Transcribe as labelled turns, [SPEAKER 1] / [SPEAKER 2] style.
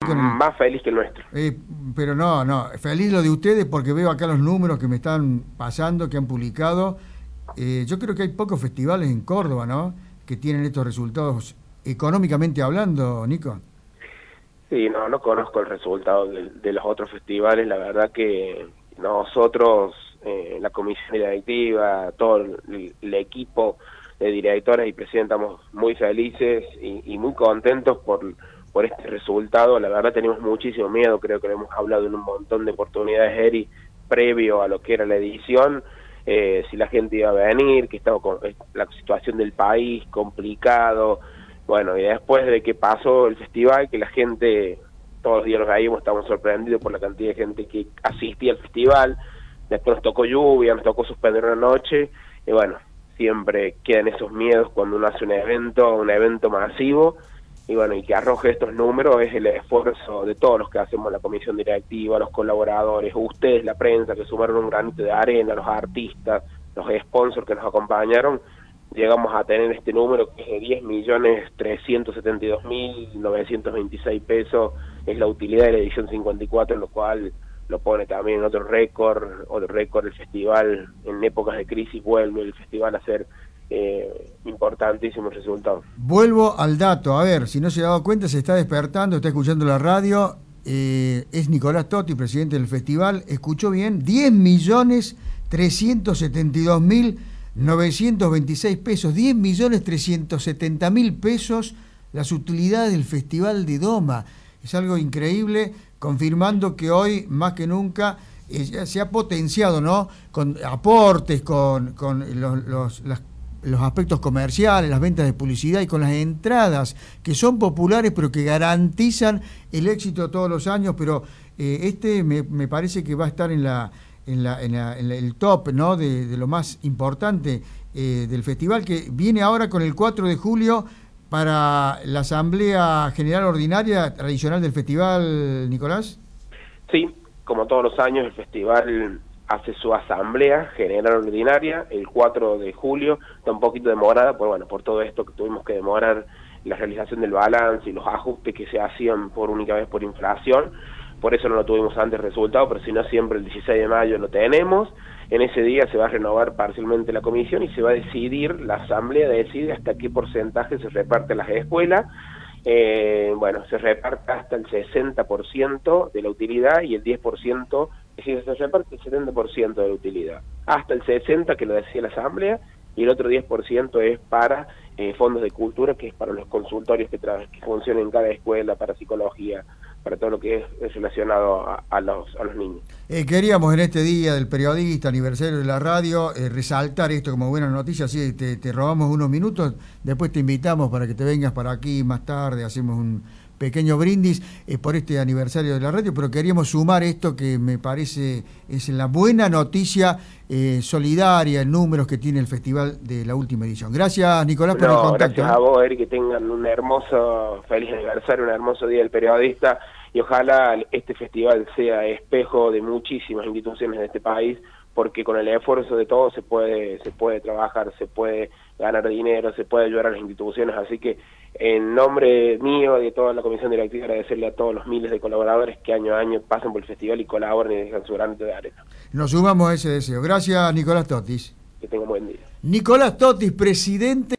[SPEAKER 1] más feliz que el nuestro.
[SPEAKER 2] Pero no, feliz lo de ustedes porque veo acá los números que me están pasando, que han publicado. Yo creo que hay pocos festivales en Córdoba, ¿no?, que tienen estos resultados económicamente hablando, Nico.
[SPEAKER 1] Sí, no conozco el resultado de los otros festivales. La verdad que nosotros, la comisión directiva, todo el equipo de directores y presidentes, estamos muy felices y muy contentos por este resultado. La verdad tenemos muchísimo miedo, creo que lo hemos hablado en un montón de oportunidades, Eri, previo a lo que era la edición, si la gente iba a venir, que estaba con la situación del país complicado. Bueno, y después de que pasó el festival, que la gente, todos los días los veíamos, estábamos sorprendidos por la cantidad de gente que asistía al festival. Después nos tocó lluvia, nos tocó suspender una noche, y bueno, siempre quedan esos miedos cuando uno hace un evento masivo, y bueno, y que arroje estos números es el esfuerzo de todos los que hacemos la comisión directiva, los colaboradores, ustedes, la prensa, que sumaron un granito de arena, los artistas, los sponsors que nos acompañaron. Llegamos a tener este número que es de 10.372.926 pesos, es la utilidad de la edición 54, lo cual lo pone también en otro récord del festival. En épocas de crisis vuelve el festival a ser importantísimos resultados.
[SPEAKER 2] Vuelvo al dato, a ver, si no se ha dado cuenta, se está despertando, está escuchando la radio, es Nicolás Totti, presidente del festival, escuchó bien, 10.372.926 pesos, 10.370.000 pesos las utilidades del Festival de Doma. Es algo increíble, confirmando que hoy, más que nunca, se ha potenciado, ¿no?, con aportes, con los aspectos comerciales, las ventas de publicidad y con las entradas que son populares pero que garantizan el éxito todos los años. Pero me parece que va a estar en el top, ¿no?, de lo más importante del festival, que viene ahora con el 4 de julio para la Asamblea General Ordinaria tradicional del festival, Nicolás.
[SPEAKER 1] Sí, como todos los años el festival hace su asamblea general ordinaria el 4 de julio, está un poquito demorada por todo esto que tuvimos que demorar la realización del balance y los ajustes que se hacían por única vez por inflación. Por eso no lo tuvimos antes resultado, pero si no, siempre el 16 de mayo lo tenemos. En ese día se va a renovar parcialmente la comisión y se va a decidir, la asamblea decide hasta qué porcentaje se reparte las escuelas. Bueno, se reparte hasta el 60% de la utilidad y el 10%, es decir, se reparte el 70% de la utilidad, hasta el 60% que lo decía la asamblea, y el otro 10% es para fondos de cultura, que es para los consultorios que funcionan en cada escuela, para psicología, para todo lo que es relacionado a los niños.
[SPEAKER 2] Queríamos en este día del periodista, aniversario de la radio, resaltar esto como buena noticia, así te robamos unos minutos, después te invitamos para que te vengas para aquí más tarde, hacemos un pequeño brindis por este aniversario de la radio, pero queríamos sumar esto que me parece es la buena noticia solidaria en números que tiene el festival de la última edición. Gracias, Nicolás, por el contacto.
[SPEAKER 1] Gracias a vos, Eric, que tengan un hermoso, feliz aniversario, un hermoso día del periodista, y ojalá este festival sea espejo de muchísimas instituciones de este país, porque con el esfuerzo de todos se puede trabajar, se puede ganar dinero, se puede ayudar a las instituciones. Así que en nombre mío y de toda la comisión directiva, agradecerle a todos los miles de colaboradores que año a año pasan por el festival y colaboran y dejan su granito de arena.
[SPEAKER 2] Nos sumamos a ese deseo. Gracias, Nicolás Totis.
[SPEAKER 1] Que tengan buen día.
[SPEAKER 2] Nicolás Totis, presidente